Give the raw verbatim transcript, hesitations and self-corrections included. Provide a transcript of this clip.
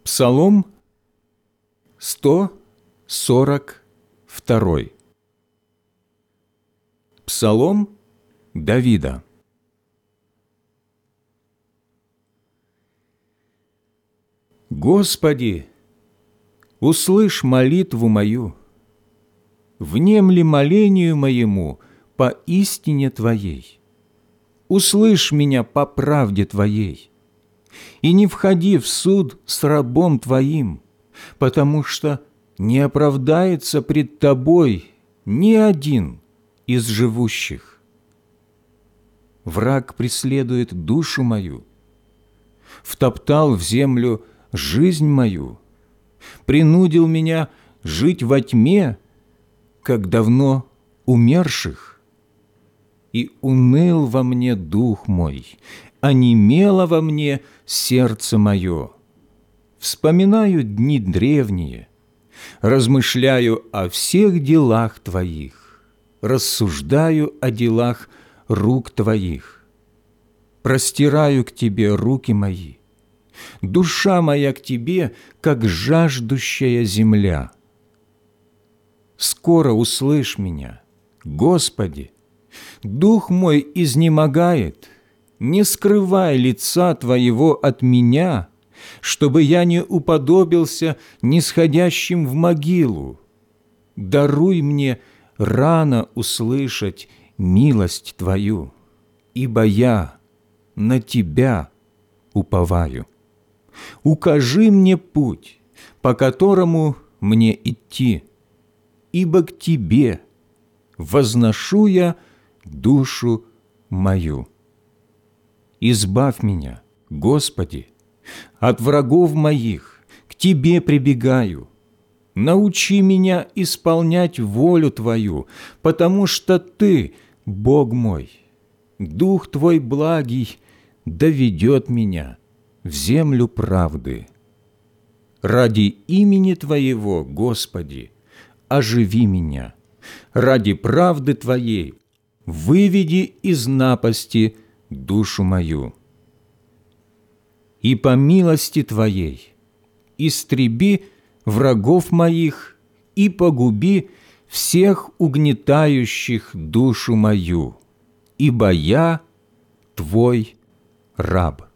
Псалом сто сорок два. Псалом Давида. Господи, услышь молитву мою, внемли молению моему по истине Твоей. Услышь меня по правде Твоей, и не входи в суд с рабом Твоим, потому что не оправдается пред Тобой ни один из живущих. Враг преследует душу мою, втоптал в землю жизнь мою, принудил меня жить во тьме, как давно умерших. И уныл во мне дух мой, онемело во мне сердце мое. Вспоминаю дни древние, размышляю о всех делах Твоих, рассуждаю о делах рук Твоих. Простираю к Тебе руки мои, душа моя к Тебе, как жаждущая земля. Скоро услышь меня, Господи, дух мой изнемогает, не скрывай лица Твоего от меня, чтобы я не уподобился нисходящим в могилу. Даруй мне рано услышать милость Твою, ибо я на Тебя уповаю. Укажи мне путь, по которому мне идти, ибо к Тебе возношу я душу мою. Избавь меня, Господи, от врагов моих, к Тебе прибегаю. Научи меня исполнять волю Твою, потому что Ты, Бог мой, Дух Твой благий доведет меня в землю правды. Ради имени Твоего, Господи, оживи меня, ради правды Твоей выведи из напасти душу мою. И по милости Твоей истреби врагов моих и погуби всех угнетающих душу мою, ибо я Твой раб.